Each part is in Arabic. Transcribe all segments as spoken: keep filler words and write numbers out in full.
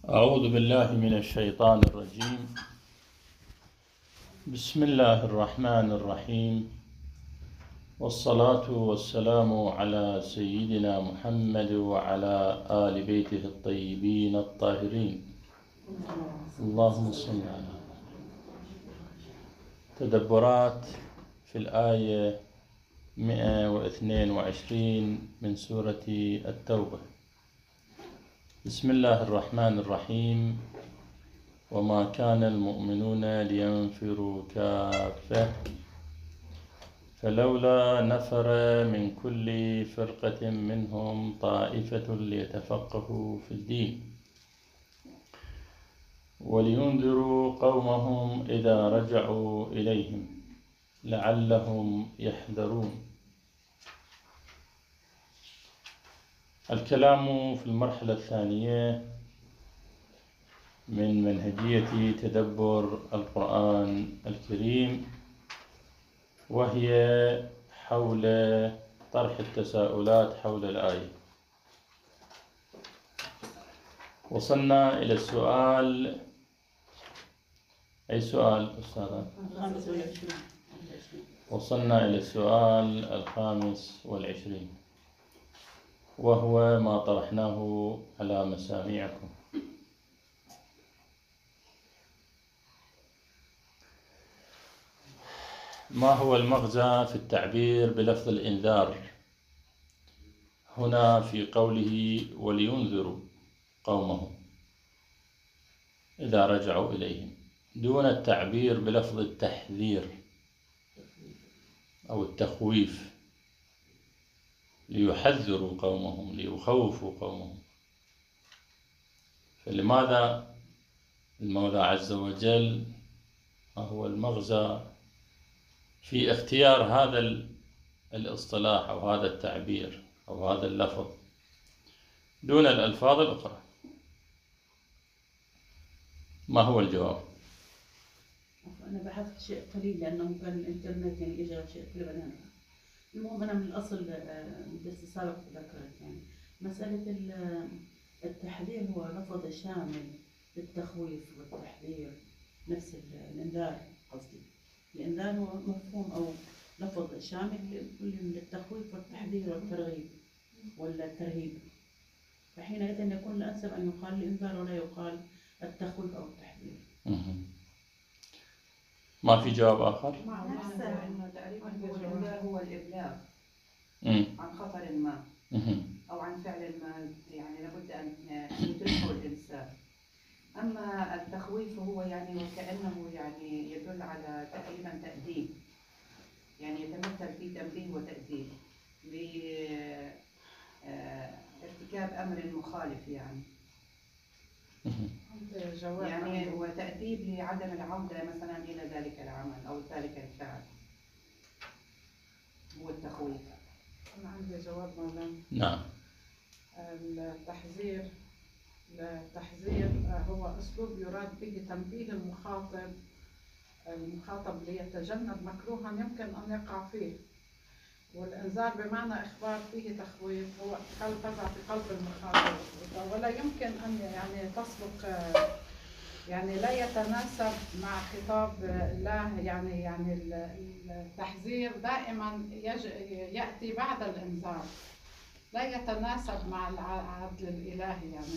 أعوذ بالله من الشيطان الرجيم. بسم الله الرحمن الرحيم، والصلاة والسلام على سيدنا محمد وعلى آل بيته الطيبين الطاهرين. اللهم صل على. تدبرات في الآية مئة واثنين وعشرين من سورة التوبة. بسم الله الرحمن الرحيم. وما كان المؤمنون لينفروا كافة فلولا نفر من كل فرقة منهم طائفة ليتفقهوا في الدين ولينذروا قومهم إذا رجعوا إليهم لعلهم يحذرون. الكلام في المرحلة الثانية من منهجية تدبر القرآن الكريم، وهي حول طرح التساؤلات حول الآية. وصلنا إلى السؤال، أي سؤال أستاذ؟ وصلنا إلى السؤال الخامس والعشرين، وهو ما طرحناه على مسامعكم. ما هو المغزى في التعبير بلفظ الإنذار هنا في قوله ولينذروا قومهم إذا رجعوا إليهم، دون التعبير بلفظ التحذير أو التخويف، ليحذروا قومهم ليخوفوا قومهم؟ فلماذا المولى عز وجل، ما هو المغزى في اختيار هذا الاصطلاح أو هذا التعبير أو هذا اللفظ دون الألفاظ الأخرى؟ ما هو الجواب؟ أنا بحثت شيء قليل لأنه كان الإنترنت يعني إجا شيء قليل. المهم أنا من الأصل الدرس السابق ذكرت يعني مسألة التحذير هو لفظ شامل للتخويف والتحذير، نفس الإنذار. قصدي الإنذار هو مفهوم أو لفظ شامل للتخويف والتحذير والترغيب ولا الترهيب، فحينئذ يكون الأنسب أن يقال الإنذار ولا يقال التخويف أو التحذير. ما في جواب آخر؟ نفس إنه تقريبا هو الإنذار هو الإبلاغ عن خطر ما أو عن فعل ما، يعني لابد أن يدركه الإنسان. أما التخويف هو يعني وكأنه يعني يدل على تقريبا تأديب، يعني يتمثل في تنبيه وتأديب لارتكاب أمر مخالف، يعني يعني وتأديب لعدم العودة مثلا إلى ذلك العمل أو ذلك الفعل، هو التخويف. أنا عندي جواب مولانا. نعم. التحذير التحذير هو أسلوب يراد به تنبيه المخاطب المخاطب ليتجنب مكروها يمكن أن يقع فيه، والإنذار بمعنى إخبار فيه تخويف هو إدخال فزع في قلب المخاطب، ولا يمكن أن يعني تسبق، يعني لا يتناسب مع خطاب الله. يعني يعني التحذير دائما يأتي بعد الإنذار، لا يتناسب مع العدل الإلهي. يعني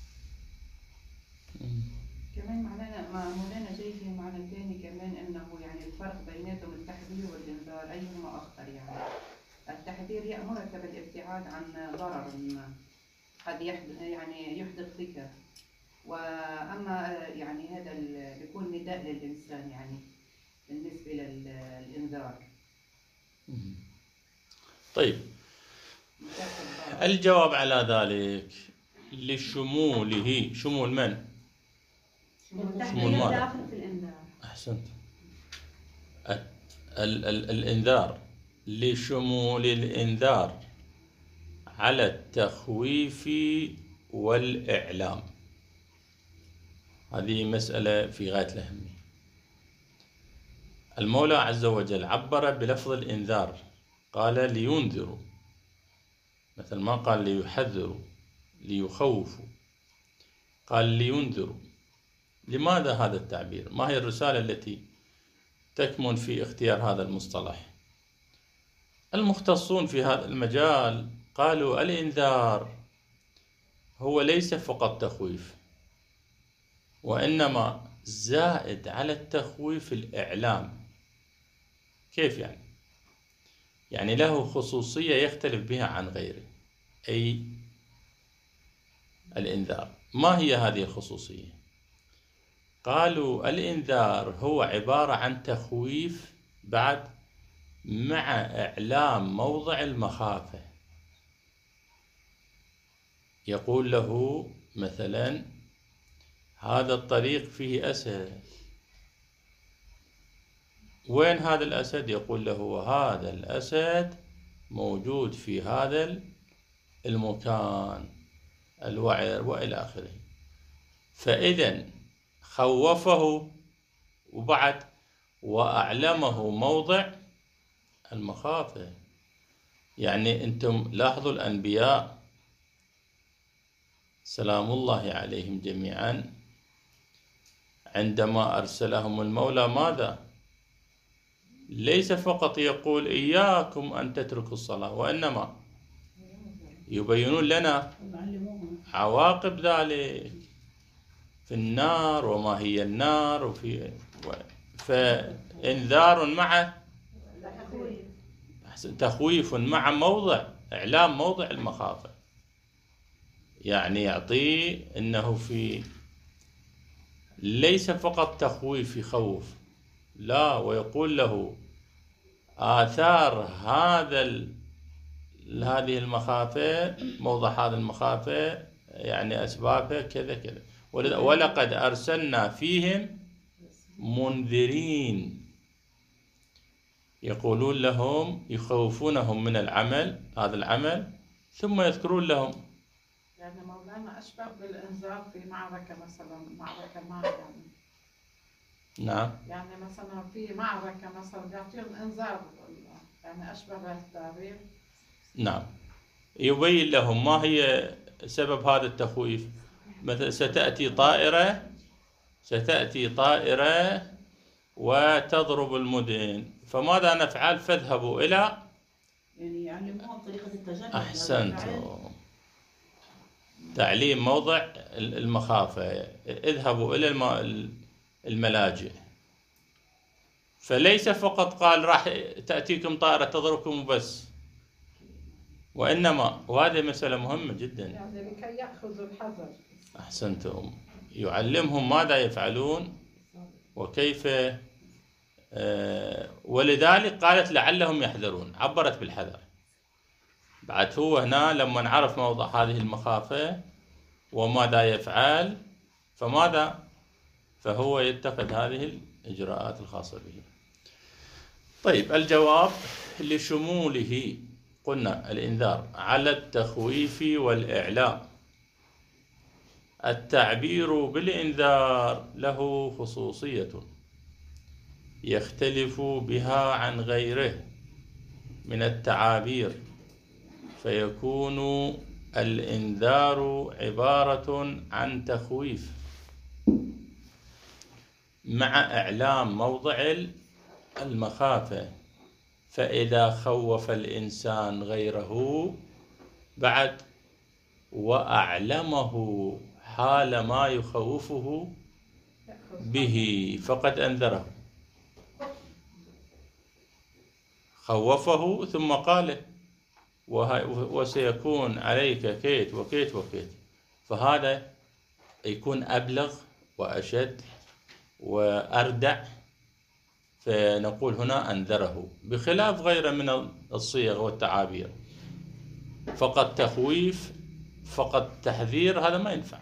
كمان معنانا مولانا جاي في معنى ثاني كمان، انه يعني الفرق بيناتهم التحذير والانذار ايهما اخطر؟ يعني التحذير يأمرك بالابتعاد عن ضرر ما قد يحدث يعني يحدث بك، واما يعني هذا بيكون نداء للانسان يعني بالنسبه للانذار. طيب، الجواب على ذلك لشموله. شمول من؟ شمول ما داخل في الإنذار. أحسنت. ال ال ال الإنذار لشمول الإنذار على التخويف والإعلام. هذه مسألة في غاية الأهمية. المولى عز وجل عبر بلفظ الإنذار، قال لينذروا، مثل ما قال ليحذروا ليخوفوا. قال لينذروا. لماذا هذا التعبير؟ ما هي الرسالة التي تكمن في اختيار هذا المصطلح؟ المختصون في هذا المجال قالوا الإنذار هو ليس فقط تخويف، وإنما زائد على التخويف الإعلام. كيف يعني؟ يعني له خصوصية يختلف بها عن غيره، أي الإنذار. ما هي هذه الخصوصية؟ قالوا الإنذار هو عبارة عن تخويف بعد مع إعلام موضع المخافة. يقول له مثلا هذا الطريق فيه أسد، وين هذا الأسد؟ يقول له هذا الأسد موجود في هذا المكان الوعر وإلى آخره. فإذا خوفه وبعد وأعلمه موضع المخافة. يعني أنتم لاحظوا الأنبياء سلام الله عليهم جميعا عندما أرسلهم المولى ماذا؟ ليس فقط يقول إياكم أن تتركوا الصلاة، وإنما يبينون لنا عواقب ذلك في النار وما هي النار، وفي فإنذار مع تخويف مع موضع إعلام موضع المخافة. يعني يعطيه إنه في ليس فقط تخويف يخوف، لا، ويقول له آثار هذا هذه المخافة، موضع هذا المخافة يعني أسبابها كذا كذا. ولقد أرسلنا فيهم منذرين، يقولون لهم يخوفونهم من العمل هذا العمل ثم يذكرون لهم. يعني مولانا أشبه بالإنذار في معركة مثلا، معركة ما يعني. نعم. يعني مثلا في معركة مثلا يعطيهم إنذار، يعني أشبه بالتعبير. نعم، يبين لهم ما هي سبب هذا التخويف. مثلا ستأتي طائرة ستأتي طائرة وتضرب المدن، فماذا نفعل؟ فاذهبوا إلى، يعني يعلموهم طريقة التجنب. أحسنتم، تعليم موضع المخافة. اذهبوا إلى الملاجئ. فليس فقط قال راح تأتيكم طائرة تضربكم بس، وإنما، وهذه مسألة مهمة جدا، يعني لكي يأخذوا الحذر. أحسنتم، يعلمهم ماذا يفعلون وكيف. آه ولذلك قالت لعلهم يحذرون، عبرت بالحذر. بعد هو هنا لما عرف موضع هذه المخافة وماذا يفعل، فماذا؟ فهو يتخذ هذه الإجراءات الخاصة به. طيب، الجواب لشموله قلنا الإنذار على التخويف والإعلاء. التعبير بالإنذار له خصوصية يختلف بها عن غيره من التعابير، فيكون الإنذار عبارة عن تخويف مع إعلام موضع المخافة. فإذا خوف الإنسان غيره بعد وأعلمه حال ما يخوفه به فقد أنذره، خوفه ثم قال وسيكون عليك كيت وكيت وكيت، فهذا يكون أبلغ وأشد وأردع، فنقول هنا أنذره، بخلاف غيره من الصيغ والتعابير. فقط تخويف فقط تحذير هذا ما ينفع.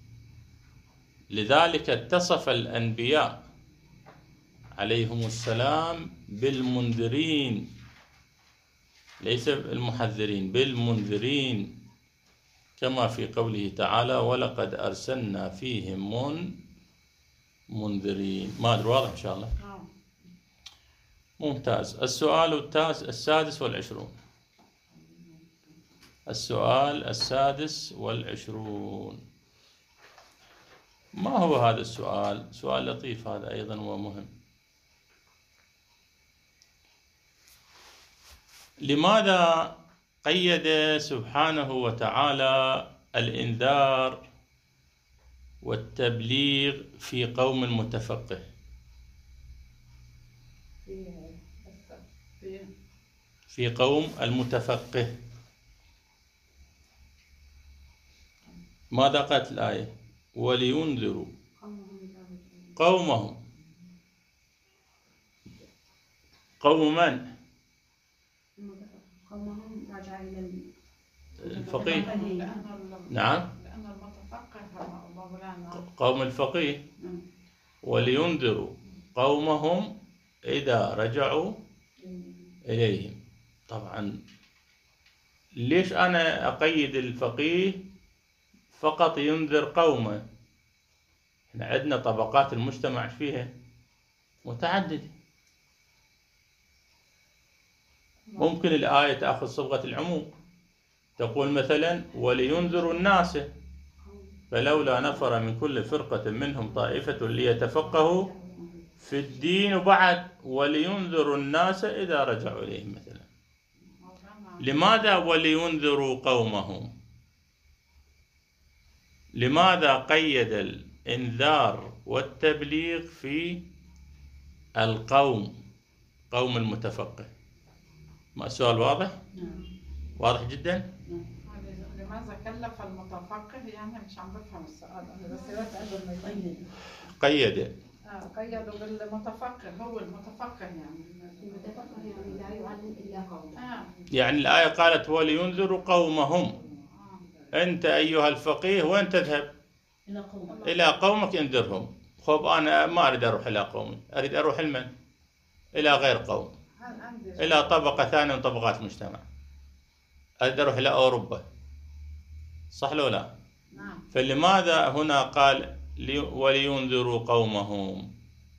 لذلك اتصف الأنبياء عليهم السلام بالمنذرين، ليس المحذرين، بالمنذرين، كما في قوله تعالى ولقد أرسلنا فيهم من منذرين. ما أدري واضح إن شاء الله؟ ممتاز. السؤال التاس السادس والعشرون السؤال السادس والعشرون ما هو هذا السؤال؟ سؤال لطيف هذا أيضا ومهم. لماذا قيد سبحانه وتعالى الإنذار والتبليغ في قوم المتفقه؟ في قوم المتفقه ماذا قالت الآية؟ ولينذروا قومهم. قوم من؟ قومهم راجع إلى الفقيه. لأن نعم، لأن المتفقه مولانا قوم الفقيه. ولينذروا قومهم إذا رجعوا إليهم. طبعا ليش أنا أقيد الفقيه فقط ينذر قومه؟ احنا عندنا طبقات المجتمع فيها متعددة. ممكن الآية تأخذ صبغة العموم، تقول مثلا ولينذروا الناس فلولا نفر من كل فرقة منهم طائفة ليتفقهوا في الدين، وبعد ولينذروا الناس إذا رجعوا إليهم مثلا. لماذا ولينذروا قومهم؟ لماذا قيد الإنذار والتبليغ في القوم، قوم المتفقه؟ ما السؤال واضح؟ واضح جدا؟ لماذا كلف المتفقه؟ يعني مش عم بفهم السؤال انا، بس قبل ما يقيد قيد اه قيدوا بالمتفقه، هو المتفقه يعني المتفقه يعني لا يعلم الا قومه. اه يعني الآية قالت ولينذروا قومهم. أنت أيها الفقيه وين تذهب؟ إلى قومك. إلى قومك انذرهم. خب أنا ما أريد أروح إلى قومي، أريد أروح لمن؟ إلى غير قوم، إلى طبقة ثانية من طبقات المجتمع، أريد أروح إلى أوروبا، صح لو لا؟ نعم. فلماذا هنا قال لي ولينذروا قومهم؟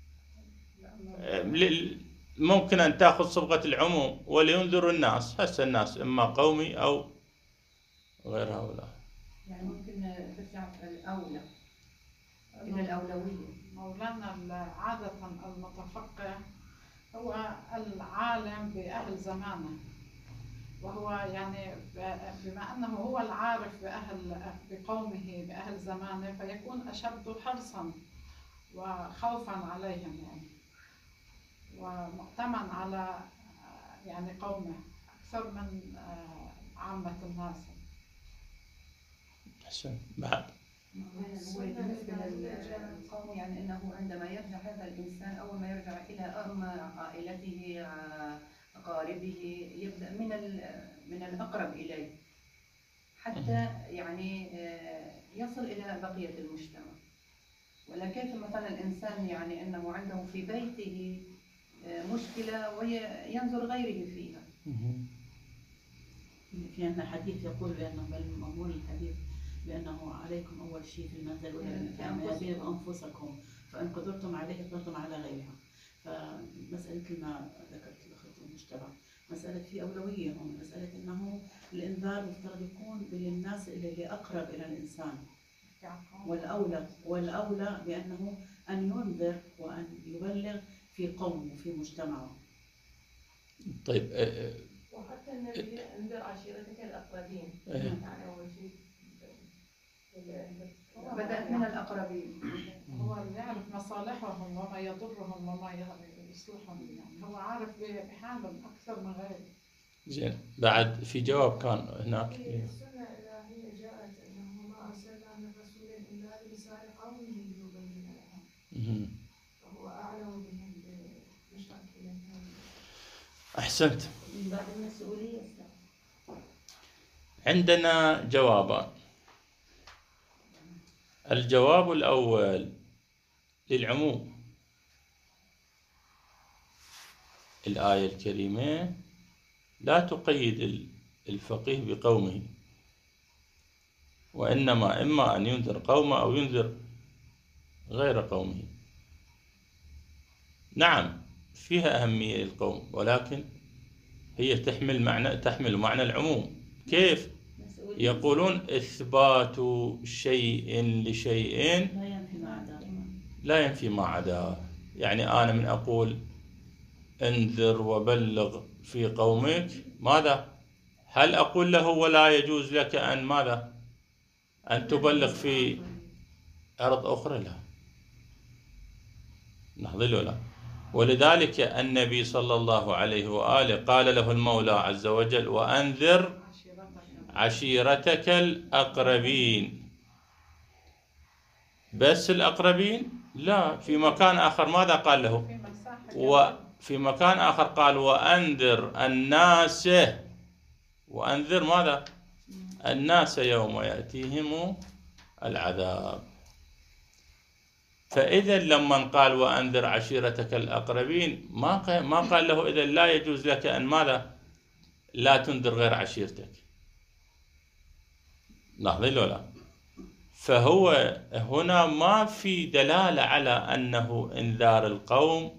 ممكن أن تأخذ صبغة العموم ولينذروا الناس، هسه الناس إما قومي أو غير هؤلاء. يعني ممكن ترجع الأولى إلى الأولوية. مولانا عادة المتفقه هو العالم بأهل زمانه، وهو يعني بما أنه هو العارف بأهل بقومه بأهل زمانه فيكون أشد حرصا وخوفا عليهم يعني، ومؤتمن على يعني قومه أكثر من عامة الناس. أحسن. بعد هو بالنسبة للقوم يعني أنه عندما يرجع هذا الإنسان أول ما يرجع إلى أم عائلته أقاربه يبدأ من من الأقرب إليه حتى يعني يصل إلى بقية المجتمع. ولا كيف مثلا الإنسان يعني أنه عنده في بيته مشكلة وينظر غيره فيها. في عندنا حديث يقول بأنه بل مضمون الحديث بأنه عليكم أول شيء في المنزل والميادين بأنفسكم فإن قدرتم عليه قدرتم على غيرها. فمسألة ما ذكرت الأخت المجتمع مسألة في أولوية هون، مسألة أنه الإنذار مفترض يكون للناس اللي أقرب إلى الإنسان، والأولى والأولى بأنه أن ينذر وأن يبلغ في قومه وفي مجتمعه. طيب وحتى النبي انذر عشيرتك الأقربين. يعني أول شيء بدأت من الأقربين. هو اللي يعرف مصالحهم وما يضرهم وما يصلحهم، يعني هو عارف بحالهم أكثر من غيره. زين. بعد في جواب كان هناك. السنة الإلهية جاءت أنه ما أرسلنا من رسول إلا بلسان قومه ليبين لهم. فهو أعلم بهم بمشاكلهم. أحسنت. من باب المسؤولية. عندنا جوابان. الجواب الأول للعموم. الآية الكريمة لا تقيد الفقيه بقومه، وإنما إما أن ينذر قومه أو ينذر غير قومه. نعم فيها أهمية للقوم، ولكن هي تحمل معنى تحمل معنى العموم. كيف؟ يقولون إثبات شيء لشيء لا ينفي ما عداه. يعني أنا من أقول انذر وبلغ في قومك، ماذا؟ هل أقول له ولا يجوز لك أن ماذا؟ أن تبلغ في أرض أخرى؟ لا، نحضر لا. ولذلك النبي صلى الله عليه وآله قال له المولى عز وجل: وأنذر عشيرتك الأقربين. بس الأقربين؟ لا، في مكان آخر ماذا قال له؟ وفي مكان آخر قال: وأنذر الناس. وأنذر ماذا؟ الناس يوم يأتيهم العذاب. فإذا لما قال وأنذر عشيرتك الأقربين ما ما قال له إذا لا يجوز لك أن ماذا؟ لا تنذر غير عشيرتك. لاحظين ولا؟ فهو هنا ما في دلالة على أنه إنذار القوم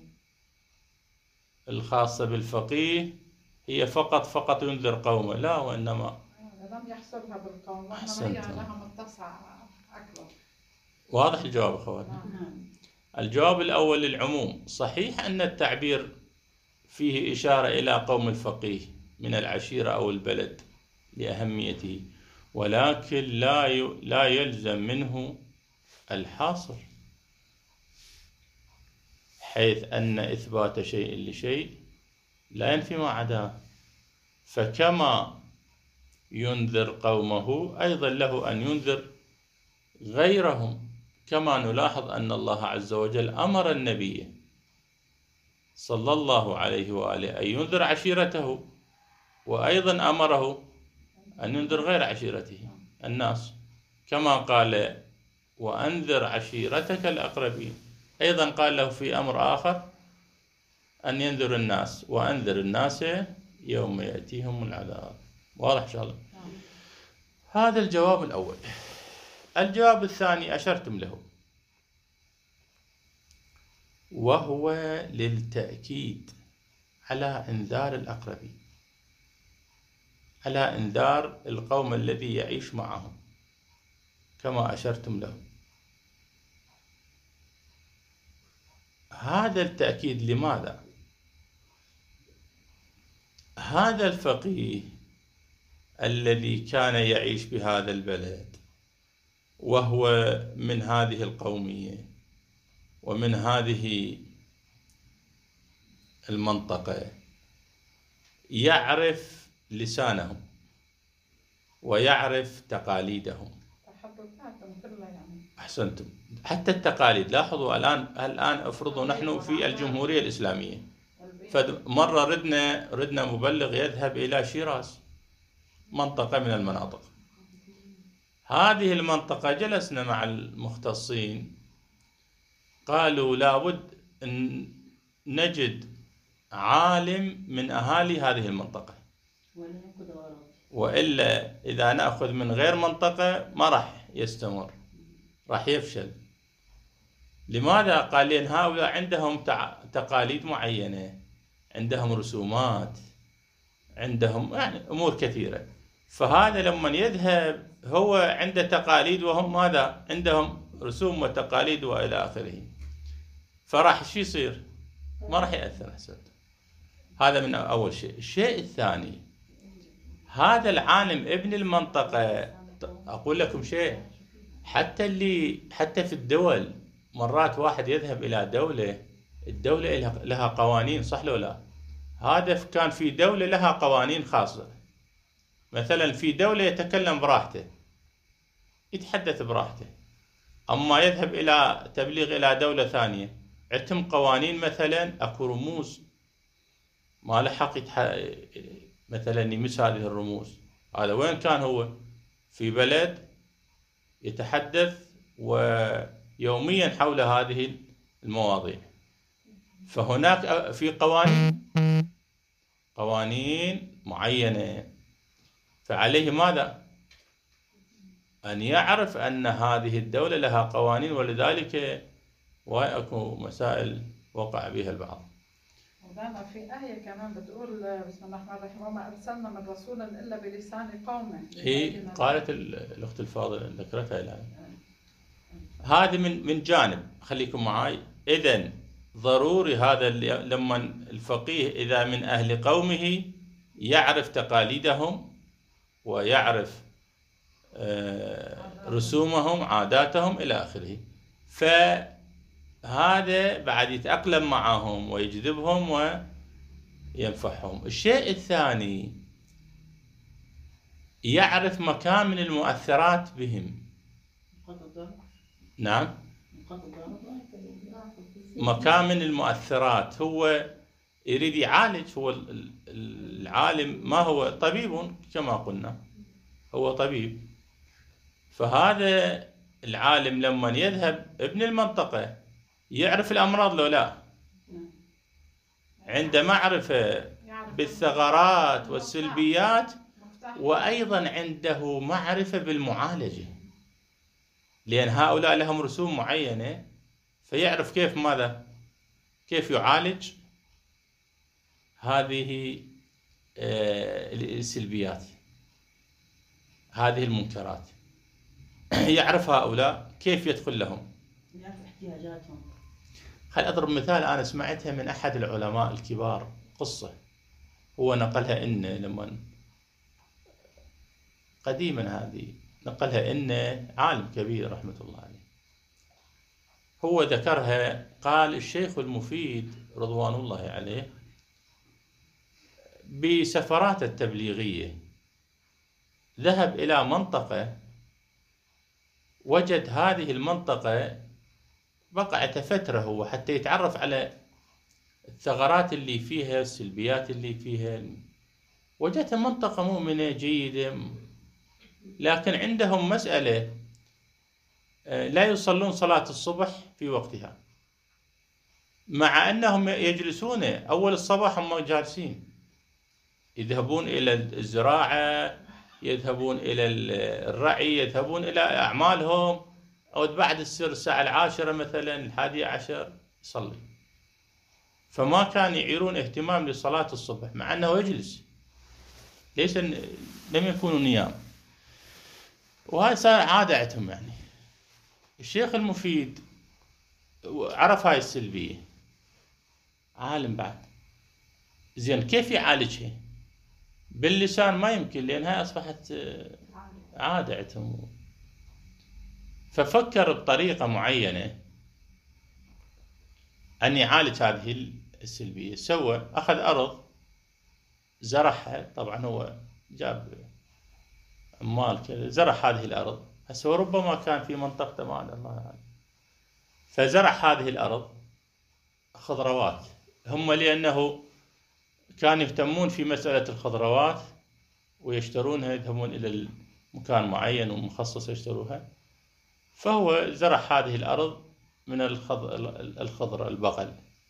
الخاصة بالفقيه هي فقط فقط ينذر قومه، لا، وإنما لم يحصلها بالقوم، أحسنتم. وإنما هي لها متسع أكبر. واضح الجواب أخوان؟ الجواب الأول للعموم. صحيح أن التعبير فيه إشارة إلى قوم الفقيه من العشيرة أو البلد لأهميته، ولكن لا لا يلزم منه الحاصر، حيث أن إثبات شيء لشيء لا ينفي ما عداه. فكما ينذر قومه أيضا له أن ينذر غيرهم، كما نلاحظ أن الله عز وجل أمر النبي صلى الله عليه وآله أن ينذر عشيرته، وأيضا أمره أن ينذر غير عشيرته الناس، كما قال وأنذر عشيرتك الأقربين. أيضا قال له في أمر آخر أن ينذر الناس: وأنذر الناس يوم يأتيهم العذاب. واضح إن شاء الله؟ هذا الجواب الأول. الجواب الثاني أشرتم له، وهو للتأكيد على إنذار الأقربين، على إنذار القوم الذي يعيش معهم كما أشرتم له. هذا التأكيد لماذا؟ هذا الفقيه الذي كان يعيش بهذا البلد وهو من هذه القومية ومن هذه المنطقة يعرف لسانهم ويعرف تقاليدهم. تحدثاتهم كلها يعني. أحسنتم. حتى التقاليد، لاحظوا الآن الآن افرضوا نحن في الجمهورية الإسلامية، فمرة ردنا ردنا مبلغ يذهب إلى شيراز، منطقة من المناطق. هذه المنطقة جلسنا مع المختصين، قالوا لابد أن نجد عالم من أهالي هذه المنطقة، وإلا إذا نأخذ من غير منطقة ما راح يستمر، راح يفشل. لماذا؟ قال لأن هؤلاء عندهم تقاليد معينة، عندهم رسومات، عندهم يعني أمور كثيرة. فهذا لما يذهب هو عنده تقاليد وهم ماذا؟ عندهم رسوم وتقاليد وإلى آخره، فراح شو يصير؟ ما راح يأثر. حسن. هذا من أول شيء. الشيء الثاني، هذا العالم ابن المنطقة، أقول لكم شيء، حتى اللي حتى في الدول مرات واحد يذهب إلى دولة، الدولة لها قوانين، صح لو لا؟ هذا كان في دولة لها قوانين خاصة، مثلا في دولة يتكلم براحته، يتحدث براحته، أما يذهب إلى تبليغ إلى دولة ثانية عندهم قوانين، مثلا أكو رموز ما لحق يتح... مثلا يمس هذه الرموز. هذا وين كان هو؟ في بلد يتحدث ويوميا حول هذه المواضيع. فهناك في قوانين قوانين معينة، فعليه ماذا؟ أن يعرف أن هذه الدولة لها قوانين، ولذلك وأكو مسائل وقع بها البعض. ودانا في آية كمان بتقول بسم الله الرحمن الرحيم: وما أرسلنا من رسول إلا بلسان قومه. هي قالت الأخت الفاضلة ذكرتها الآن. هذه من من جانب، خليكم معي. إذن ضروري هذا لما الفقيه إذا من أهل قومه يعرف تقاليدهم ويعرف رسومهم عاداتهم إلى آخره، فهذا بعد يتأقلم معهم ويجذبهم وينفعهم. الشيء الثاني يعرف مكان من المؤثرات بهم. نعم، مكان من المؤثرات. هو يريد يعالج، هو العالم ما هو طبيب كما قلنا، هو طبيب. فهذا العالم لما يذهب ابن المنطقة يعرف الأمراض لو لا، عنده معرفة بالثغرات والسلبيات، وأيضا عنده معرفة بالمعالجة، لأن هؤلاء لهم رسوم معينة، فيعرف كيف ماذا كيف يعالج هذه السلبيات، هذه المنكرات. يعرف هؤلاء كيف يدخل لهم، يعرف احتياجاتهم. خل أضرب مثال أنا سمعتها من أحد العلماء الكبار، قصة هو نقلها إن لما قديما هذه نقلها إن عالم كبير رحمة الله عليه، هو ذكرها. قال الشيخ المفيد رضوان الله عليه بسفرات التبليغية ذهب إلى منطقة، وجد هذه المنطقة بقعت فترة هو حتى يتعرف على الثغرات اللي فيها، السلبيات اللي فيها. وجدتها منطقة مؤمنة جيدة، لكن عندهم مسألة، لا يصلون صلاة الصبح في وقتها، مع أنهم يجلسون أول الصباح، هم جالسين يذهبون إلى الزراعة، يذهبون إلى الرعي، يذهبون إلى أعمالهم، أو بعد السر الساعة العاشرة مثلا الحادية عشر يصلي. فما كان يعيرون اهتمام لصلاة الصبح، مع أنه يجلس، ليس لم يكونوا نيام. وهذا صار عادة عندهم. يعني الشيخ المفيد عرف هاي السلبية، عالم بعد، زين كيف يعالجها؟ باللسان ما يمكن، لأن هاي أصبحت عادة عندهم. ففكر بطريقة معينة أن يعالج هذه السلبية. سوى أخذ أرض زرعها، طبعا هو جاب عمال كذا زرع هذه الأرض. هسه وربما كان في منطقته ما الله يعني، فزرع هذه الأرض خضروات. هم لأنه كانوا يهتمون في مسألة الخضروات ويشترونها، يذهبون إلى مكان معين ومخصص يشتروها، فهو زرع هذه الأرض من الخضر البقل.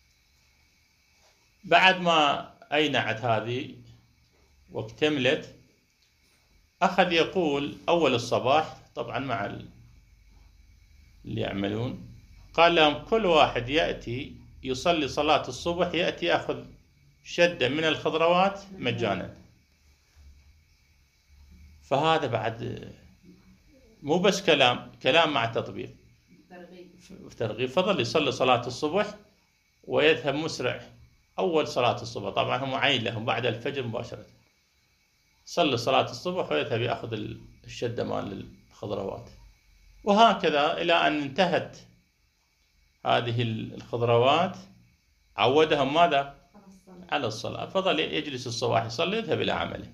بعد ما أينعت هذه واكتملت، أخذ يقول أول الصباح، طبعا مع اللي يعملون، قال لهم كل واحد يأتي يصلي صلاة الصبح يأتي يأخذ شدة من الخضروات مجانا. فهذا بعد مو بس كلام، كلام مع تطبيق، ترغيب. فضل يصلي صلاة الصبح ويذهب مسرع أول صلاة الصبح، طبعا هم عين لهم بعد الفجر مباشرة، صلي صلاة الصبح ويذهب يأخذ الشدة مال الخضروات. وهكذا إلى أن انتهت هذه الخضروات، عودهم ماذا؟ على الصلاة. فضل يجلس الصباح يصلي يذهب إلى عمله.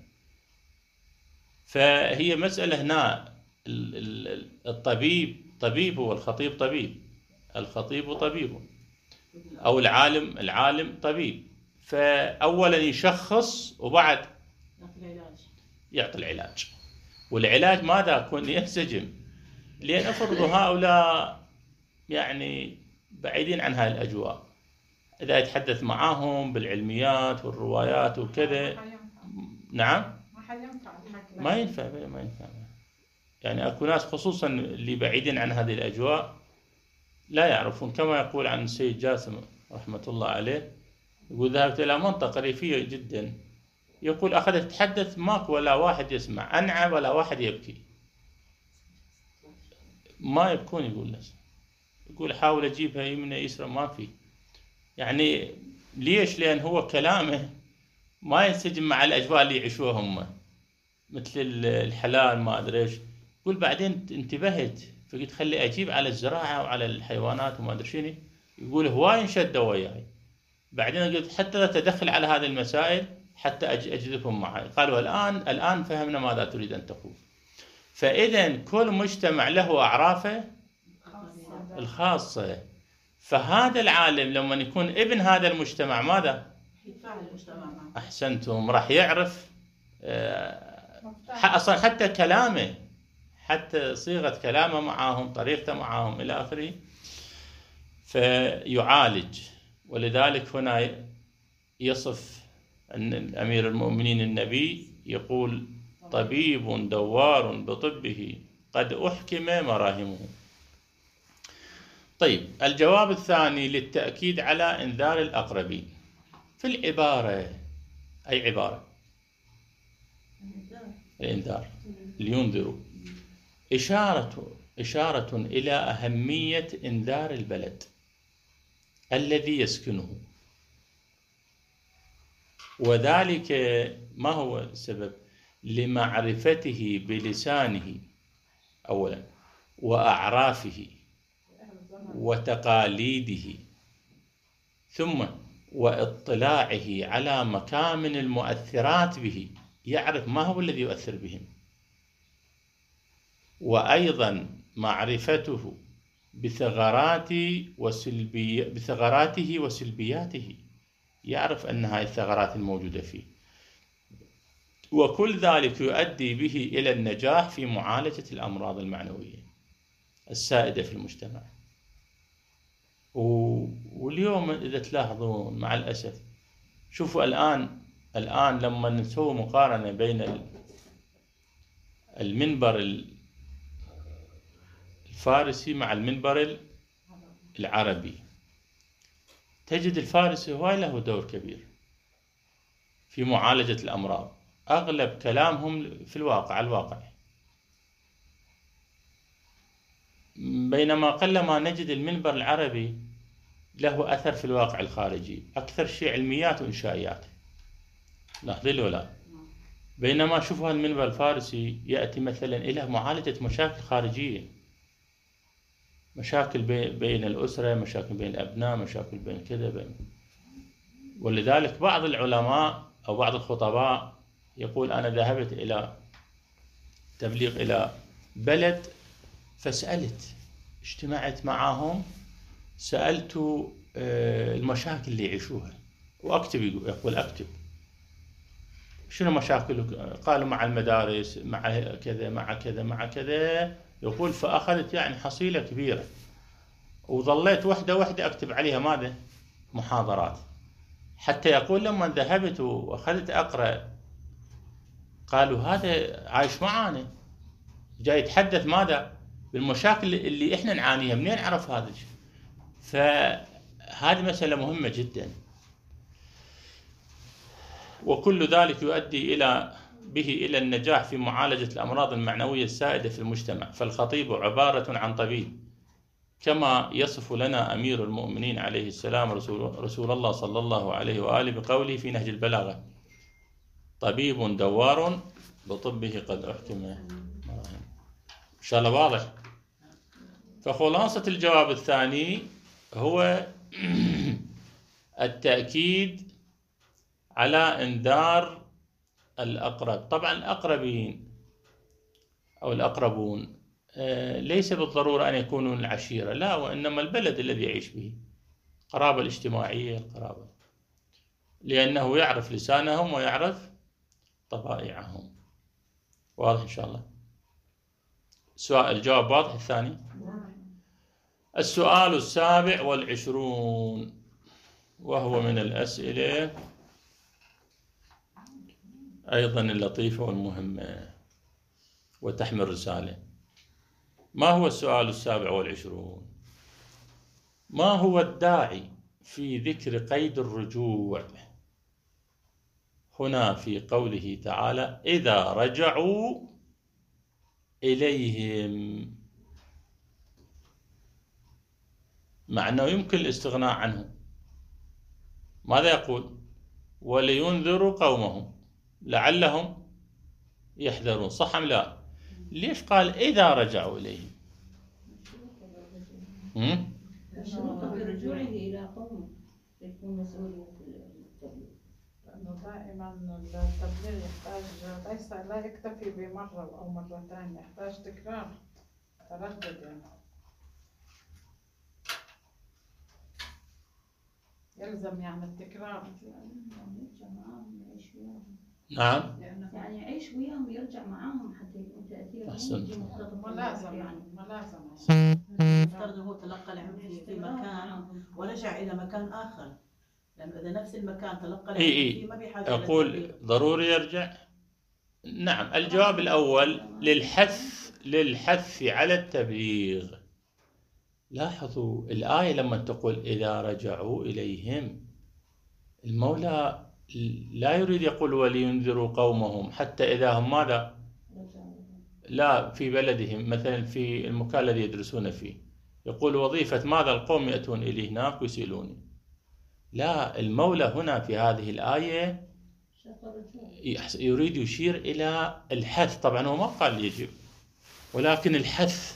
فهي مسألة هنا الطبيب طبيب والخطيب طبيب، الخطيب طبيب، أو العالم العالم طبيب. فأولا يشخص وبعد يعطي العلاج. والعلاج ماذا يكون؟ ينسجم. لأن أفرضوا هؤلاء يعني بعيدين عن هذه الأجواء، إذا يتحدث معهم بالعلميات والروايات وكذا، نعم ما ينفع ما ينفع. يعني أكو ناس خصوصا اللي بعيدين عن هذه الأجواء لا يعرفون. كما يقول عن السيد جاسم رحمة الله عليه، يقول ذهبت إلى منطقة ريفية جدا، يقول أخذت تتحدث ماكو ولا واحد يسمع، أنعى ولا واحد يبكي، ما يبكون. يقول لس يقول حاول أجيبها يمنى يسرى ما في. يعني ليش؟ لأن هو كلامه ما ينسجم مع الأجواء اللي يعيشوها هم، مثل الحلال ما أدري إيش. يقول بعدين انتبهت فقلت خلي أجيب على الزراعة وعلى الحيوانات وما أدري شنو. يقول هواي انشدوا وياي. بعدين قلت حتى لا تدخل على هذه المسائل حتى أجذبهم معي. قالوا الآن الآن فهمنا ماذا تريد أن تقول. فإذا كل مجتمع له أعرافه الخاصة. فهذا العالم لما يكون ابن هذا المجتمع ماذا؟ يتفاعل المجتمع معه. أحسنتم، راح يعرف أصلا حتى كلامه، حتى صيغة كلامه معهم، طريقته معهم إلى آخره، فيعالج. ولذلك هنا يصف أن أمير المؤمنين النبي يقول طبيب دوار بطبه قد أحكم مراهمه. طيب الجواب الثاني للتأكيد على إنذار الأقربين في العبارة. أي عبارة؟ الإنذار، لينذروا. إشارة إشارة إلى أهمية إنذار البلد الذي يسكنه. وذلك ما هو السبب؟ لمعرفته بلسانه أولا، وأعرافه وتقاليده، ثم واطلاعه على مكامن المؤثرات به، يعرف ما هو الذي يؤثر بهم. وأيضا معرفته بثغرات وسلبي بثغراته وسلبياته، يعرف أن هذه الثغرات الموجودة فيه. وكل ذلك يؤدي به إلى النجاح في معالجة الأمراض المعنوية السائدة في المجتمع. واليوم إذا تلاحظون مع الأسف، شوفوا الآن الآن لما نسوي مقارنة بين المنبر الفارسي مع المنبر العربي، تجد الفارسي هو له دور كبير في معالجة الأمراض. أغلب كلامهم في الواقع الواقع، بينما قلما نجد المنبر العربي له أثر في الواقع الخارجي، أكثر شيء علميات وإنشائيات. لاحظين ولا؟ بينما شوفوا المنبر الفارسي يأتي مثلا إلى معالجة مشاكل خارجية، مشاكل بين الأسرة، مشاكل بين الأبناء، مشاكل بين كذا بين. ولذلك بعض العلماء أو بعض الخطباء يقول أنا ذهبت إلى تبليغ إلى بلد فسألت، اجتمعت معهم، سألت المشاكل اللي يعيشوها وأكتب. يقول أكتب شنو مشاكلك؟ قالوا مع المدارس، مع كذا مع كذا مع كذا. يقول فأخذت يعني حصيلة كبيرة، وظليت وحدة وحدة أكتب عليها ماذا؟ محاضرات. حتى يقول لما ذهبت وأخذت أقرأ قالوا هذا عايش معانا، جاي يتحدث ماذا؟ بالمشاكل اللي إحنا نعانيها. منين عرف هذا الشيء؟ فهذه مسألة مهمة جدا. وكل ذلك يؤدي إلى به إلى النجاح في معالجة الأمراض المعنوية السائدة في المجتمع. فالخطيب عبارة عن طبيب، كما يصف لنا أمير المؤمنين عليه السلام رسول, رسول الله صلى الله عليه وآله بقوله في نهج البلاغة طبيب دوار بطبه قد أحكم. إن شاء الله واضح. فخلاصة الجواب الثاني هو التأكيد على إنذار الأقرب. طبعا الأقربين أو الأقربون ليس بالضرورة أن يكونوا العشيرة، لا، وإنما البلد الذي يعيش به، القرابة الاجتماعية، القرابة، لأنه يعرف لسانهم ويعرف طبائعهم. واضح إن شاء الله؟ سؤال الجواب واضح الثاني. السؤال السابع والعشرون، وهو من الأسئلة أيضا اللطيفة والمهمة وتحمل رسالة. ما هو السؤال السابع والعشرون؟ ما هو الداعي في ذكر قيد الرجوع هنا في قوله تعالى إذا رجعوا إليهم؟ مع أنه يمكن الاستغناء عنه. ماذا يقول؟ ولينذروا قومهم لعلهم يحذرون. صح أم لا؟ ليش قال إذا رجعوا إليهم؟ الشروط برجوعه إلى قومه يكون مسؤولية التبليغ. لأنه دائما التبليغ يحتاج ليس لا يكتفي بمرة أو مرتين، يحتاج تكرار تردد يعني. يلزم يعني التكرار. نعم. يعني يعيش وياهم ويرجع معاهم حتى يكون تأثير. أحسنت. ما لازم يعني ما لازم. يفترض هو تلقى العلم في في مكان ورجع إلى مكان آخر، لأنه إذا نفس المكان تلقى العلم إيه فيه ما بحاجة أقول للتبليغ. ضروري يرجع. نعم. الجواب الأول للحث للحث على التبليغ. لاحظوا الآية لما تقول إذا رجعوا إليهم، المولى لا يريد يقول ولينذروا قومهم حتى إذا هم ماذا؟ لا في بلدهم، مثلا في المكان الذي يدرسون فيه، يقول وظيفة ماذا القوم يأتون إليه هناك ويسألوني. لا، المولى هنا في هذه الآية يريد يشير إلى الحث. طبعا هو ما قال يجب، ولكن الحث.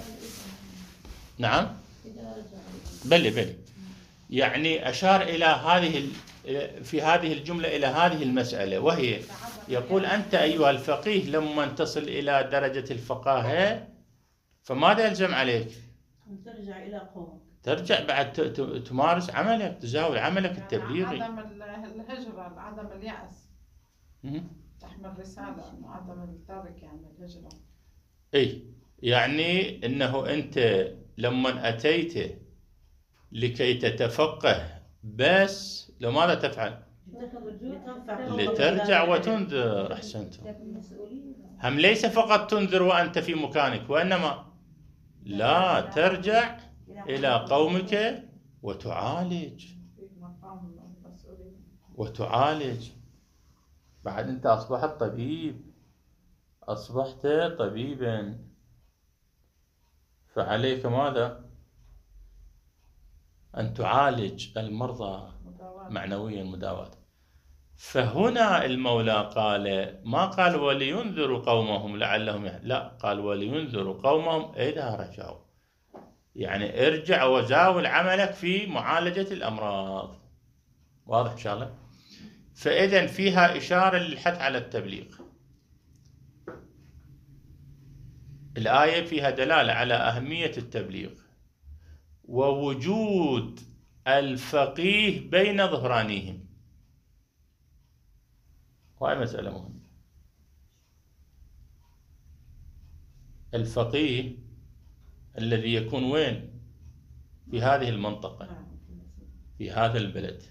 نعم. بلي بلي يعني أشار إلى هذه في هذه الجملة إلى هذه المسألة، وهي يقول أنت أيها الفقيه لما تصل إلى درجة الفقاهة فماذا يلزم عليك؟ أن ترجع إلى قومك، ترجع بعد تمارس عملك، تزاول عملك التبليغي. عدم الهجرة، عدم اليأس، تحمل رسالة أنه عدم الترك يعني الهجرة. إيه يعني أنه أنت لما أتيت لكي تتفقه بس لو ماذا تفعل؟ لترجع وتنذر. أحسنتم. هم ليس فقط تنذر وأنت في مكانك، وإنما لا ترجع إلى قومك وتعالج وتعالج. بعد أنت أصبحت طبيب، أصبحت طبيبا، فعليك ماذا؟ أن تعالج المرضى معنويا، مداواة. فهنا المولى قال ما قال ولينذروا قومهم لعلهم يحذرون، لا، قال ولينذروا قومهم إذا رجعوا. يعني ارجع وزاول عملك في معالجة الأمراض. واضح إن شاء الله؟ فإذا فيها إشارة للحث على التبليغ. الآية فيها دلالة على أهمية التبليغ ووجود الفقيه بين ظهرانيهم، وهي مسألة مهمة. الفقيه الذي يكون وين؟ في هذه المنطقة، في هذا البلد،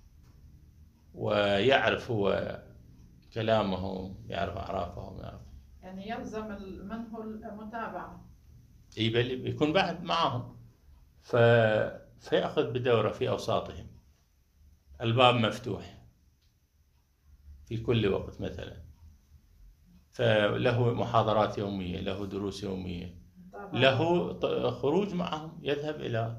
ويعرف هو كلامه، يعرف أعرافهم، يعرف. يعني يلزم منه المتابعة. اي بل يكون بعد معهم، ف... فيأخذ بدوره في أوساطهم. الباب مفتوح في كل وقت مثلا، فله محاضرات يومية، له دروس يومية، له خروج معهم، يذهب إلى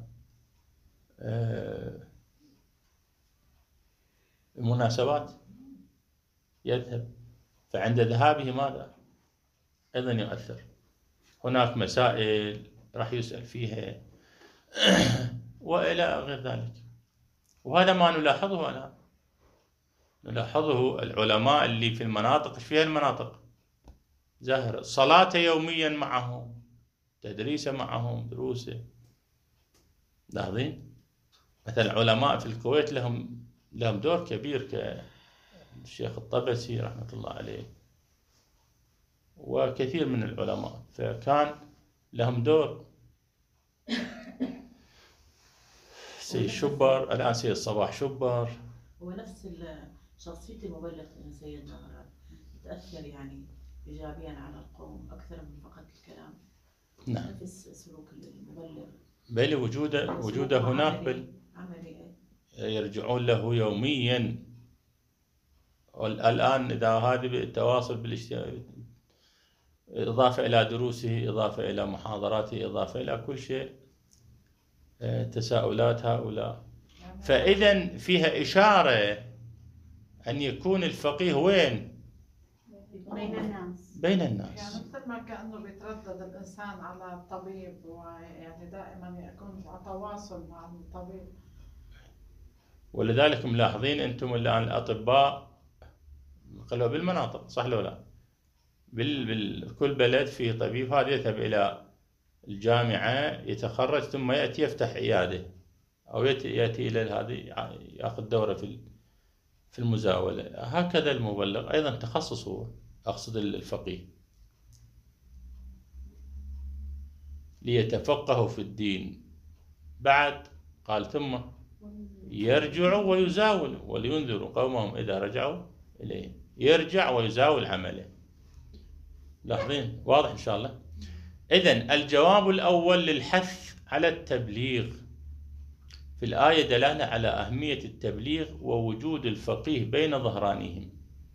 المناسبات، يذهب. فعند ذهابه ماذا؟ أيضا يؤثر. هناك مسائل راح يسأل فيها وإلى غير ذلك. وهذا ما نلاحظه الآن، نلاحظه العلماء اللي في المناطق، فيها المناطق ظاهر صلاة يوميا معهم، تدريسه معهم، دروسه. لاحظين مثلا علماء في الكويت لهم لهم دور كبير، كالشيخ الطبسي رحمة الله عليه وكثير من العلماء، فكان لهم دور. سيد شبر الآن، سيد صباح شبر، هو نفس شخصية المبلغ سيدنا تأثر يعني إيجابيا على القوم أكثر من فقط الكلام. نعم. نفس سلوك المبلغ، بل وجوده وجوده هناك، بل يرجعون له يوميا. والآن إذا هذه التواصل بالاجتماع، إضافة إلى دروسه، إضافة إلى محاضراته، إضافة إلى كل شيء، تساؤلات هؤلاء. فإذا فيها إشارة أن يكون الفقيه وين؟ بين الناس. بين يعني الناس. مثل ما كأنه بيتردد الإنسان على الطبيب، ويعني دائما يكون على تواصل مع الطبيب. ولذلك ملاحظين أنتم الآن الأطباء قالوا بالمناطق، صح لو لا؟ بال... بال... كل بلد فيه طبيب، هذا يذهب إلى الجامعة يتخرج ثم يأتي يفتح عيادة، أو يأتي, يأتي إلى هذه يأخذ دورة في في المزاولة. هكذا المبلغ أيضا تخصصه، أقصد الفقيه، ليتفقهوا في الدين. بعد قال ثم يرجعوا ويزاولوا ولينذروا قومهم إذا رجعوا إليه. يرجع ويزاول عمله. لاحظين؟ واضح إن شاء الله. إذن الجواب الأول للحث على التبليغ في الآية دلالة على أهمية التبليغ ووجود الفقيه بين ظهرانيهم،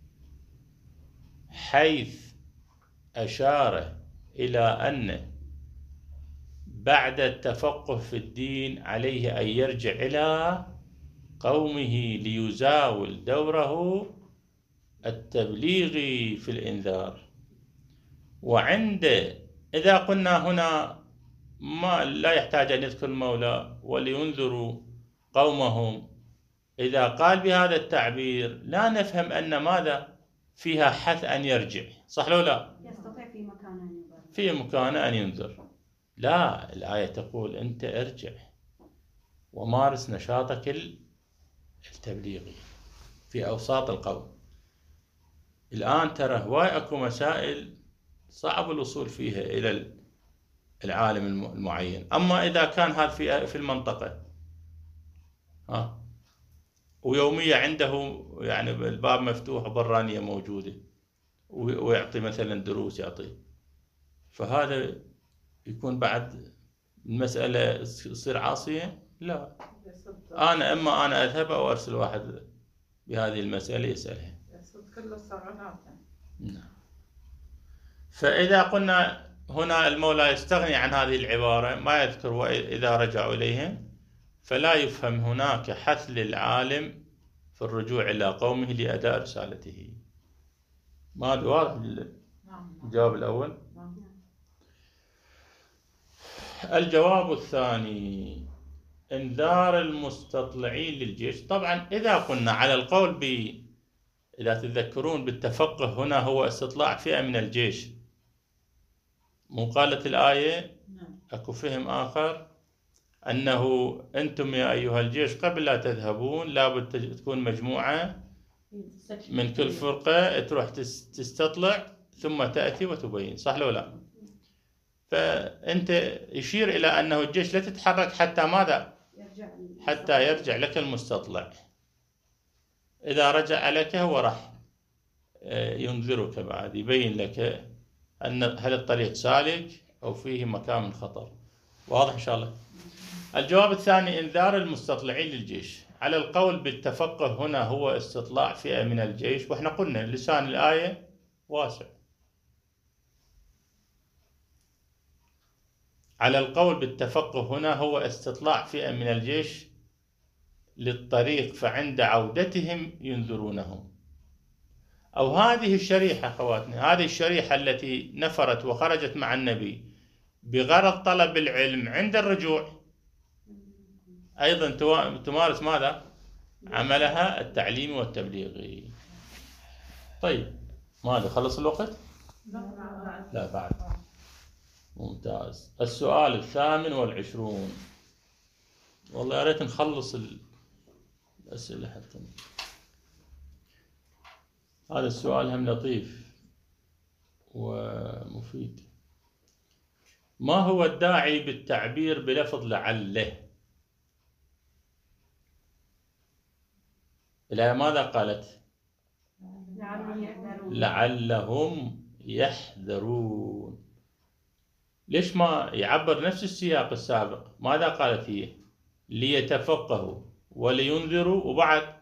حيث أشار إلى أن بعد التفقه في الدين عليه أن يرجع إلى قومه ليزاول دوره التبليغي في الإنذار. وعند إذا قلنا هنا ما لا يحتاج أن يذكر المولى ولينذروا قومهم، إذا قال بهذا التعبير لا نفهم أن ماذا فيها حث أن يرجع، صح لو لا؟ يستطيع في مكان أن ينذر. في مكان أن ينذر. لا، الآية تقول أنت ارجع ومارس نشاطك التبليغي في أوساط القوم. الآن ترى هواي أكو مسائل صعب الوصول فيها إلى العالم المعين. أما إذا كان هذا في في المنطقة ها ويومية عنده يعني الباب مفتوح وبرانية موجودة ويعطي مثلا دروس يعطي، فهذا يكون بعد المسألة تصير عاصية؟ لا، أنا إما أنا أذهب أو أرسل واحد بهذه المسألة يسألها. كل الثغرات. نعم. فإذا قلنا هنا المولى يستغني عن هذه العبارة، ما يذكر وإذا رجعوا إليهم، فلا يفهم هناك حث للعالم في الرجوع إلى قومه لأداء رسالته. ما واضح الجواب الأول؟ الجواب الثاني انذار المستطلعين للجيش. طبعا إذا قلنا على القول ب إذا تتذكرون بالتفقه هنا هو استطلاع فئة من الجيش، مو قالت الآية أكو فهم آخر أنه أنتم يا أيها الجيش قبل لا تذهبون لابد تكون مجموعة من كل فرقة تروح تستطلع ثم تأتي وتبين، صح لو لا؟ فأنت يشير إلى أنه الجيش لا تتحرك حتى ماذا؟ حتى يرجع لك المستطلع. إذا رجع لك هو راح ينذرك بعد، يبين لك أن هل الطريق سالك أو فيه مكان من خطر. واضح إن شاء الله؟ الجواب الثاني انذار المستطلعين للجيش. على القول بالتفقه هنا هو استطلاع فئة من الجيش، وإحنا قلنا لسان الآية واسع. على القول بالتفقه هنا هو استطلاع فئة من الجيش للطريق فعند عودتهم ينذرونهم. أو هذه الشريحة أخواتنا، هذه الشريحة التي نفرت وخرجت مع النبي بغرض طلب العلم، عند الرجوع أيضا تمارس ماذا؟ عملها التعليمي والتبليغي. طيب ماذا خلص الوقت؟ لا بعد. ممتاز. السؤال الثامن والعشرون. والله يا ريت نخلص الأسئلة حتى. هذا السؤال هم لطيف ومفيد. ما هو الداعي بالتعبير بلفظ لعله؟ الآية ماذا قالت؟ لعلهم يحذرون. ليش ما يعبر نفس السياق السابق؟ ماذا قالت هي؟ ليتفقهوا ولينذروا وبعد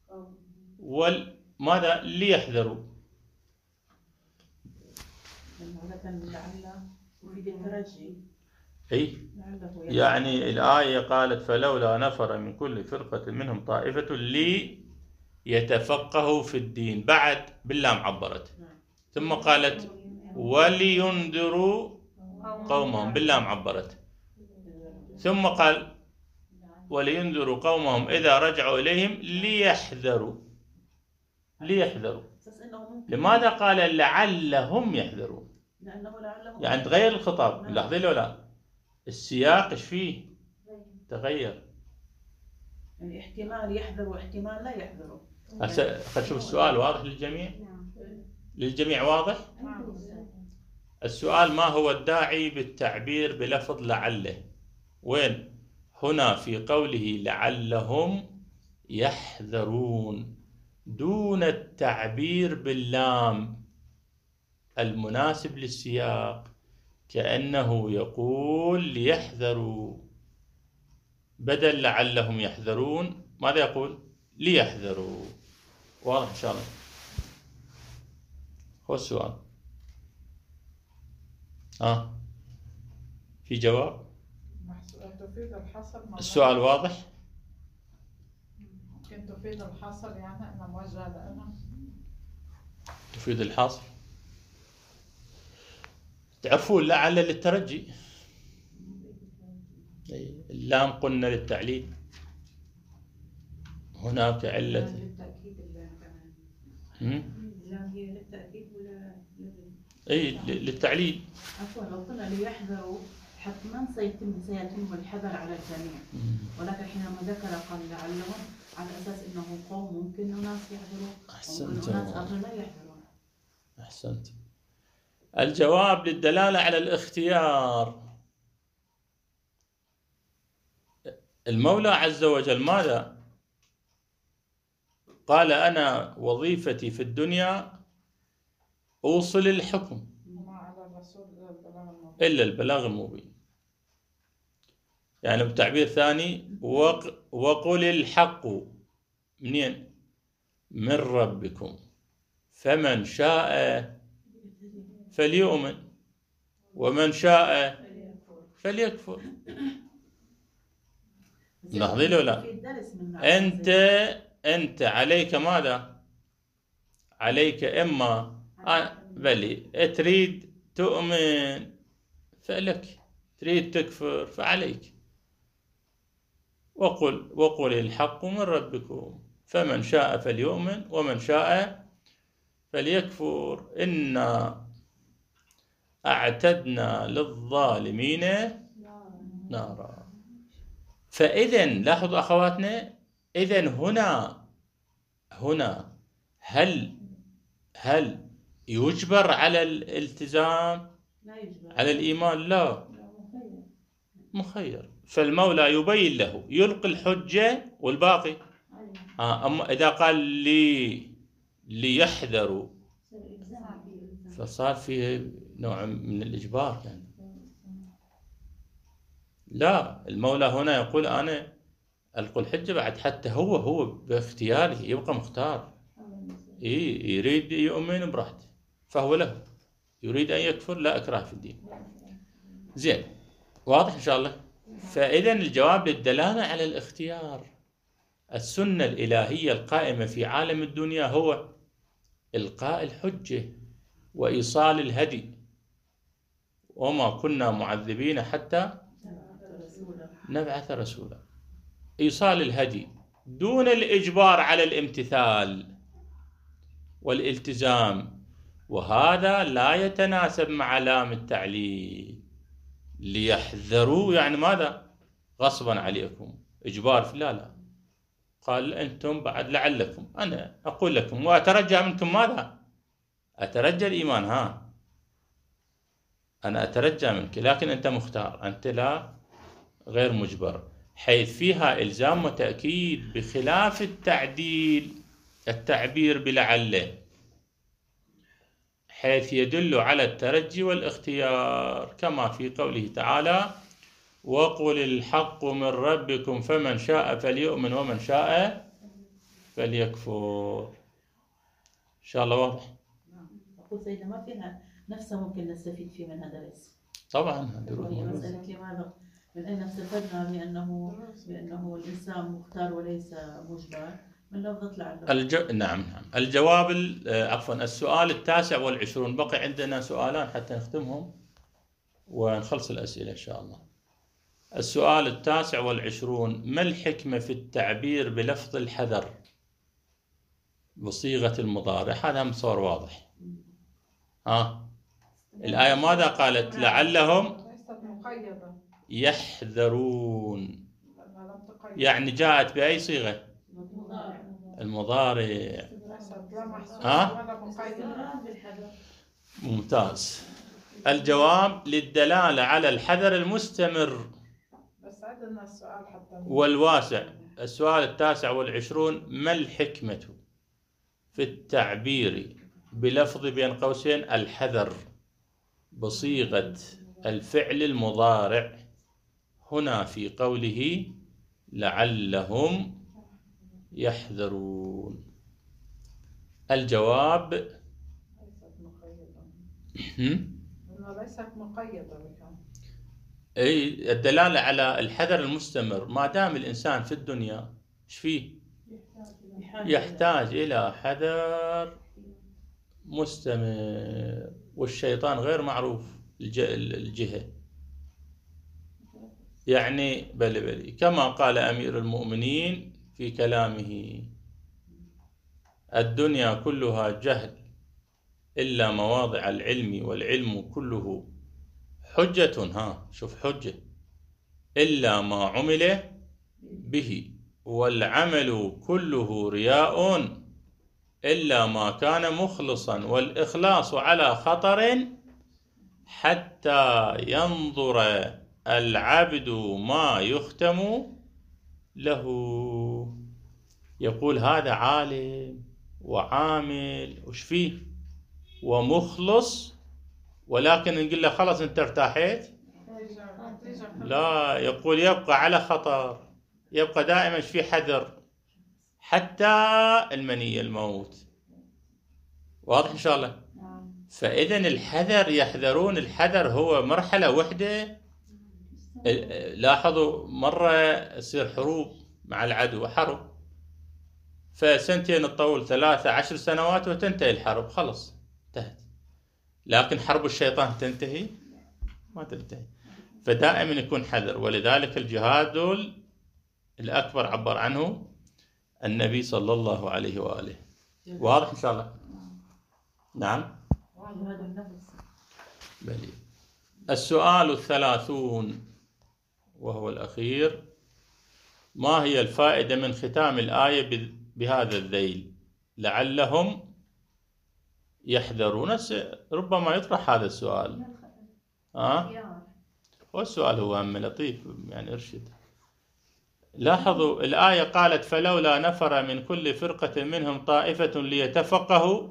وماذا؟ ليحذروا. لعل يفيد الترجي. أي لعله يعني الآية قالت فلولا نفر من كل فرقة منهم طائفة ليتفقهوا في الدين، بعد باللام عبرت، ثم قالت ولينذروا قومهم باللام عبرت، ثم قال ولينذروا قومهم إذا رجعوا إليهم ليحذروا. ليحذروا أساس إنه ممكن لماذا قال لعلهم يحذرون؟ لأنه لعله يعني تغير الخطاب، لاحظين له لا السياق ايش فيه تغير. يعني احتمال يحذر واحتمال لا يحذروا. هسه خلينا نشوف السؤال واضح للجميع. للجميع واضح؟ السؤال ما هو الداعي بالتعبير بلفظ لعله؟ وين؟ هنا في قوله لعلهم يحذرون دون التعبير باللام المناسب للسياق، كأنه يقول ليحذروا، بدل لعلهم يحذرون ماذا يقول؟ ليحذروا. واضح إن شاء الله؟ هو السؤال. آه في جواب؟ تفيد الحصر. السؤال واضح؟ ممكن تفيد الحصر يعني أنا موجهة لأنا. تفيد الحصر. تعرفون لعل للترجي، اللام قلنا للتعليل، هناك علة. للتأكيد كمان. اللام هي للتأكيد ولا اي للتعليل. عفوا لو قلنا ليحذروا حتما سيتم سيتم الحذر على الجميع، ولكن حينما ذكر قال لعلهم على اساس انه قوم ممكن اناس يحذروا وممكن اناس اخرين لا يحذرون. احسنت. الجواب للدلالة على الاختيار. المولى عز وجل ماذا قال؟ أنا وظيفتي في الدنيا أوصل الحكم إلا البلاغ المبين. يعني بتعبير ثاني وقل الحق منين؟ من ربكم فمن شاء فليؤمن ومن شاء فليكفر. لاحظين له لا؟ أنت أنت عليك ماذا؟ عليك إما بلي تريد تؤمن فلك، تريد تكفر فعليك. وقل وقل الحق من ربكم فمن شاء فليؤمن ومن شاء فليكفر إنا أعتدنا للظالمين نارا. فإذن لاحظوا أخواتنا، إذن هنا هنا هل هل يجبر على الالتزام لا يجبر على الإيمان؟ لا، مخير. فالمولى يبين له يلقي الحجة والباقي. آه أما إذا قال لي ليحذروا فصار فيه نوع من الإجبار يعني. لا، المولى هنا يقول أنا ألقي الحجة بعد حتى هو هو باختياره يبقى مختار. إيه يريد يؤمن براحته فهو له، يريد أن يكفر لا إكراه في الدين. زين واضح إن شاء الله؟ فإذا الجواب للدلالة على الاختيار. السنة الإلهية القائمة في عالم الدنيا هو إلقاء الحجة وإيصال الهدي، وما كنا معذبين حتى نبعث رسولا. إيصال الهدي دون الإجبار على الامتثال والالتزام، وهذا لا يتناسب مع لام التعليل. ليحذروا يعني ماذا؟ غصبا عليكم، إجبار لا لا. قال أنتم بعد لعلكم، أنا أقول لكم وأترجى منكم ماذا؟ أترجى الإيمان. ها أنا أترجى منك، لكن أنت مختار، أنت لا غير مجبر، حيث فيها إلزام وتأكيد بخلاف التعديل التعبير بلعله، حيث يدل على الترجي والاختيار، كما في قوله تعالى وقل الحق من ربكم فمن شاء فليؤمن ومن شاء فليكفر. إن شاء الله واضح؟ أقول سيدنا ما فيها نفسها ممكن نستفيد فيه من هذا الاسم. طبعا دروس هي موجودة. مسألة لماذا من أين استفدنا بأنه بأنه الإنسان مختار وليس مجبر من لفظة لعله. الج... نعم نعم الجواب ال- آه، عفوا السؤال التاسع والعشرون، بقي عندنا سؤالان حتى نختمهم ونخلص الأسئلة إن شاء الله. السؤال التاسع والعشرون: ما الحكمة في التعبير بلفظ الحذر بصيغة المضارع؟ هذا مصور واضح. ها الآية ماذا قالت؟ لعلهم ليست مقيدة. يحذرون، لأنها لم تقيد. يعني جاءت بأي صيغة؟ المضارع. ليست لا محسوسة ها؟ ولا مقيدة. ممتاز. الجواب للدلالة على الحذر المستمر بس عندنا السؤال حتى والواسع. السؤال التاسع والعشرون: ما الحكمة في التعبير بلفظ بين قوسين الحذر بصيغة الفعل المضارع هنا في قوله لعلهم يحذرون؟ الجواب ليست مقيدة. هم؟ إنها ليست مقيدة بكم. أي الدلالة على الحذر المستمر. ما دام الإنسان في الدنيا إيش فيه؟ يحتاج إلى حذر مستمر، والشيطان غير معروف الج- الجهة. يعني بل بل كما قال أمير المؤمنين في كلامه: الدنيا كلها جهل إلا مواضع العلم، والعلم كله حجة. ها شوف حجة إلا ما عمل به، والعمل كله رياء إلا ما كان مخلصا، والإخلاص على خطر حتى ينظر العبد ما يختم له. يقول هذا عالم وعامل وش فيه ومخلص، ولكن نقول له خلاص انت ارتاحت، لا، يقول يبقى على خطر، يبقى دائما في حذر حتى المنية الموت. واضح إن شاء الله؟ فإذن الحذر يحذرون. الحذر هو مرحلة وحدة. لاحظوا مرة تصير حروب مع العدو، حرب فسنتين تطول، ثلاثة عشر سنوات وتنتهي الحرب، خلص انتهت. لكن حرب الشيطان تنتهي؟ ما تنتهي. فدائما يكون حذر. ولذلك الجهاد الأكبر عبر عنه النبي صلى الله عليه وآله. واضح إن شاء الله؟ نعم. بلي. السؤال الثلاثون وهو الأخير: ما هي الفائدة من ختام الآية بهذا الذيل لعلهم يحذرون؟ ربما يطرح هذا السؤال. ها؟ والسؤال هو هم لطيف يعني ارشد. لاحظوا الآية قالت: فلولا نفر من كل فرقة منهم طائفة ليتفقهوا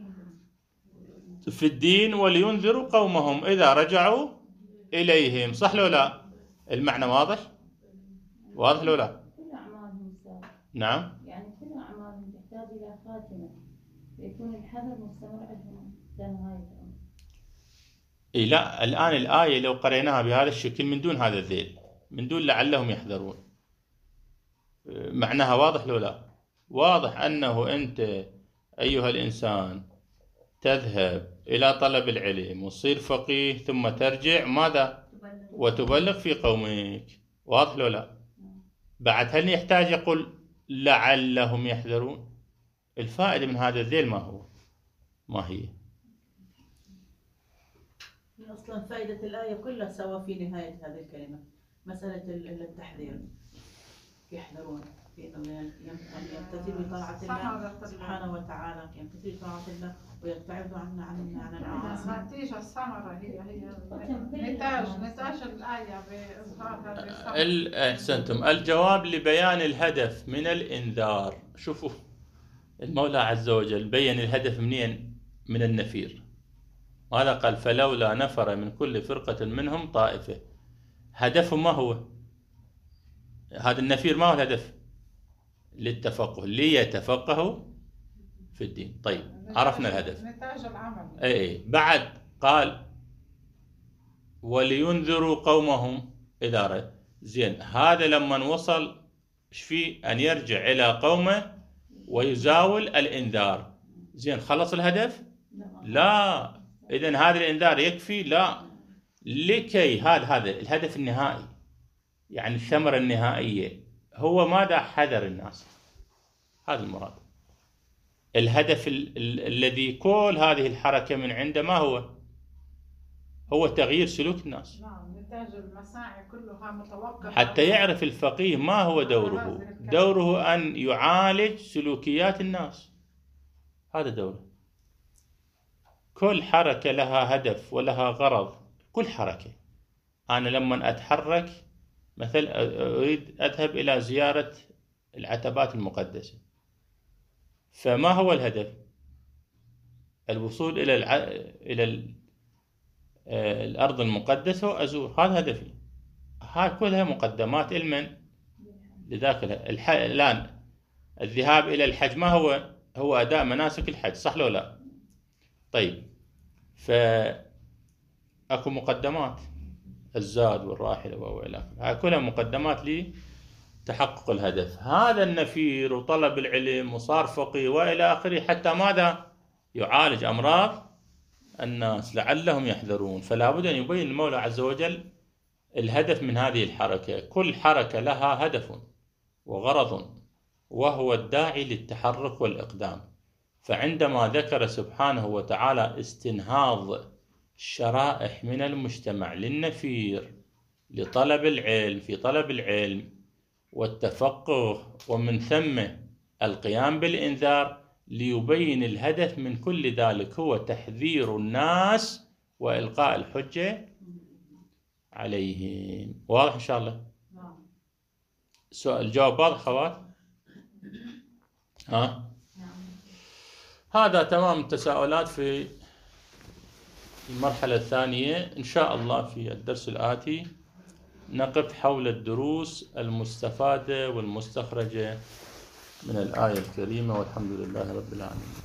في الدين ولينذروا قومهم إذا رجعوا إليهم. صح لو لا؟ المعنى واضح؟ واضح لو لا؟ كل أعمالهم سابقة. نعم. يعني كل أعمالهم تحتاج إلى خاتمة، فيكون الحذر مستمر عندهم لنهاية الأمر. إيه لا، الآن الآية لو قريناها بهذا الشكل من دون هذا الذيل، من دون لعلهم يحذرون، معناها واضح لو لا؟ واضح أنه أنت أيها الإنسان تذهب إلى طلب العلم وتصير فقيه ثم ترجع ماذا؟ وتبلغ في قومك. واضح لو لا؟ بعد هل يحتاج يقول لعلهم يحذرون؟ الفائدة من هذا الذيل ما هو؟ ما هي؟ أصلا فائدة الآية كلها سوا في نهاية هذه الكلمة مسألة التحذير. يحذرون في أن يمتثلوا بطاعة الله سبحانه وتعالى، يمتثلوا بطاعة الله ويبتعدوا عن عن عن المعاصي. نتيجة الثمرة هي هي نتاج نتاج الآية بإظهار هذه ال- أحسنتم. الجواب لبيان الهدف من الإنذار. شوفوا المولى عز وجل بين الهدف منين؟ من النفير. ماذا قال؟ فلولا نفر من كل فرقة منهم طائفة. هدفهم ما هو؟ هذا النفير ما هو الهدف؟ للتفقه، ليتفقهوا في الدين. طيب عرفنا الهدف. نتاج العمل. اي بعد قال ولينذروا قومهم إذا رد. زين، هذا لما وصل ايش فيه؟ أن يرجع إلى قومه ويزاول الإنذار. زين، خلص الهدف؟ لا. إذن هذا الإنذار يكفي؟ لا. لكي هذا هذا الهدف النهائي، يعني الثمرة النهائية، هو ماذا؟ حذر الناس. هذا المراد. الهدف ال ال الذي كل هذه الحركة من عنده ما هو؟ هو تغيير سلوك الناس. نعم، نتاج المساعي كلها متوقفة حتى يعرف الفقيه ما هو دوره. دوره أن يعالج سلوكيات الناس، هذا دوره. كل حركة لها هدف ولها غرض. كل حركة، أنا لما أتحرك مثل أريد أذهب إلى زيارة العتبات المقدسة، فما هو الهدف؟ الوصول إلى الع... إلى ال... الأرض المقدسة وأزور، هذا هدفي. هاي كلها مقدمات لمن؟ لذاك الح... الآن الذهاب إلى الحج ما هو؟ هو أداء مناسك الحج، صح لو لا؟ طيب، فأكو مقدمات، الزاد والراحلة وإلى آخره، هاي كلها مقدمات لتحقق الهدف. هذا النفير وطلب العلم وصار فقيه وإلى آخره حتى ماذا؟ يعالج أمراض الناس لعلهم يحذرون. فلا بد أن يبين المولى عز وجل الهدف من هذه الحركة. كل حركة لها هدف وغرض، وهو الداعي للتحرك والإقدام. فعندما ذكر سبحانه وتعالى استنهاض شرائح من المجتمع للنفير لطلب العلم، في طلب العلم والتفقه، ومن ثم القيام بالإنذار، ليبين الهدف من كل ذلك هو تحذير الناس وإلقاء الحجة عليهم. واضح إن شاء الله؟ سؤال الجواب واضح خوات؟ ها؟ هذا تمام التساؤلات في المرحلة الثانية. إن شاء الله في الدرس الآتي نقف حول الدروس المستفادة والمستخرجة من الآية الكريمة، والحمد لله رب العالمين.